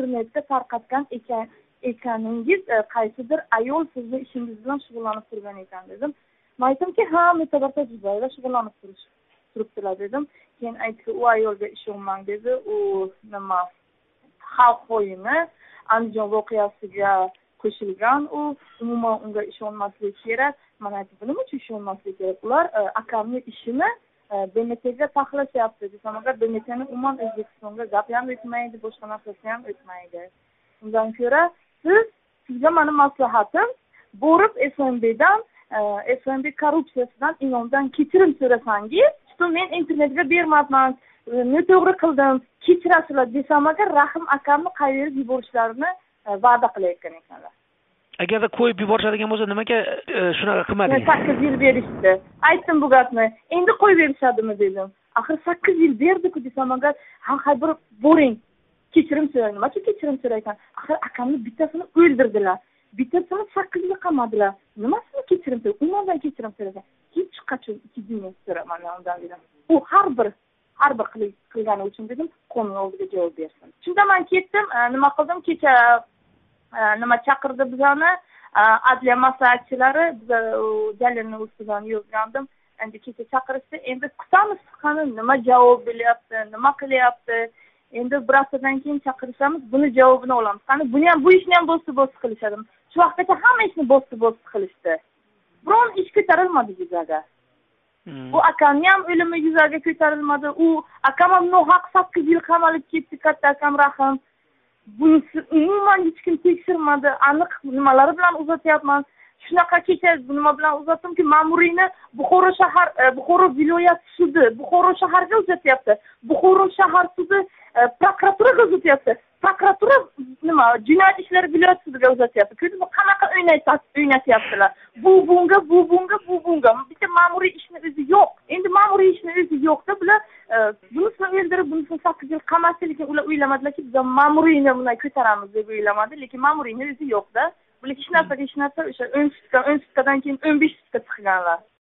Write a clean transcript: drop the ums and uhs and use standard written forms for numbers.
internetda tarqatgan ekaningiz qaysidir ayol sizni ishingiz bilan shug'ullanib turgan ekan dedim. Men aytdimki, ha, mutabarta juda shug'ullanib turibdilar dedim. Keyin aytdi, u ayolga ishonmang dedi. U nima xalq o'yini Andijon voqeasiga qo'shilgan, u umuman unga ishonmaslik kerak. Men aytdim, nima uchun ishonmaslik kerak? Ular akamning ishini BMTga taxlashyapti desam, agar BMTni umuman O'zbekistonga gap ham o'tmaydi, boshqa narsasi ham o'tmaydi. Undan ko'ra sizga meni maslahatim, borib FMBdan FMB korrupsiyasidan imomdan kechirim so'rasangiz, men internetga bermayapman, noto'g'ri qildim, kechirasizlar desam, agar Rahim akamni qayerib yuborishlarini va'da qilayotgan ekanlar. Agarda qo'yib yuborishadigan bo'lsa, nimaga shunaqa qilmadingiz? 8 yil berishdi. Aytdim bu gapni. Endi qo'yib berishadimi dedim. Axir 8 yil berdi-ku desam, agar bir boring, kechirim so'rang. Nima uchun kechirim so'raysan? Axir akamni bittasini o'ldirdilar. Bittasini 8 yil qamadilar. Nimasini kechirim so'raysan? Undan kechirim so'raysan. Hech qachon 2 yil so'raman undan dedim. U har bir qilgani uchun dedim, qonun oldiga javob bersin. Shunda men ketdim, nima qildim? Kecha nima chaqirdi bizani, adliya maslahatchilari, biz dalilni ustidan yozgandim. Endi kecha chaqirishdi. Endi kutamiz, qani nima javob beryapti, nima qilyapti. Endi bir haftadan keyin chaqirishamiz, buni javobini olamiz. Qani buni ham, bu ishni ham bosib qilishadi. Shu vaqtgacha hamma ishni bosib qilishdi. Biron ish ko'tarilmadi yuzaga. Bu akamning ham o'limi yuzaga ko'tarilmadi. U akam ham nohaq 8 yil qamalib ketdi, katta akam Rahim. Bunisi umuman hech kim tekshirmadi. Aniq nimalar bilan uzatyapman. Shunaqa kecha nima bilan uzatimki, ma'muriyni Buxoro viloyat sudi Buxoro shaharga uzatyapti. Buxoro shahar sudi prokuraturaga uzatyapti. Prokuratura nima jinoyat ishlari viloyat sudiga uzatyapti. Bu qanaqa o'ynatyaptilar? Bu bunga. Bitta ma'muriy ishni o'zi yo'q. Endi ma'muriy ishni o'zi yo'qda bular bunisini o'ldirib, bunisini 8 yil qamasdi, lekin ular o'ylamadilarki, biz ma'muriyni bunday ko'taramiz deb o'ylamadi, lekin ma'muriyni o'zi yo'qda. Bular hech narsa o'sha 10 sutkadan keyin 15 sutka chiqganlar.